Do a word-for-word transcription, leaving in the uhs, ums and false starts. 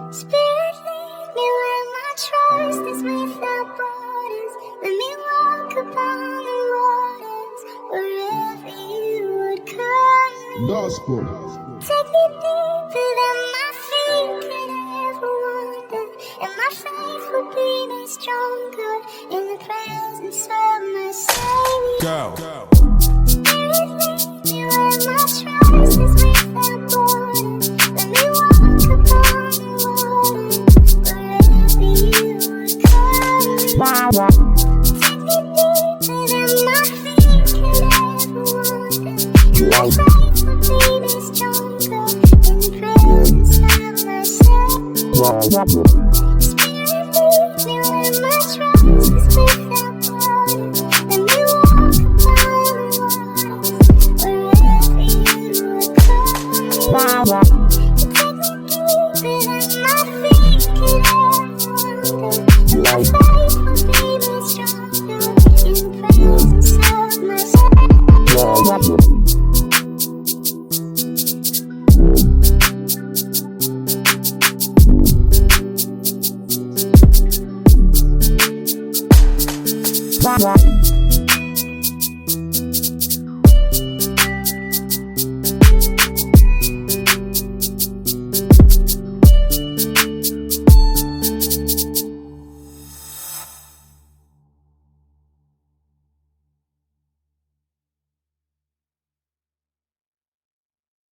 Spirit, lead me where my trust is without borders. Let me walk upon the waters wherever you would call me. Gospel. Take me deeper than my feet could ever wander, and my faith will be made stronger in the presence of my Savior. Go. Spirit, lead me where my trust is without borders. Let me walk upon the waters wherever you would call me. Take me deeper than my feet could ever wander, and my faith will be made stronger in the presence of my Savior. Spirit, lead me where my trust is without borders. Let me walk upon the waters wherever you would call me. Take me deeper than my feet could ever wander, and my faith will be made stronger in the presence of my Savior. Wow.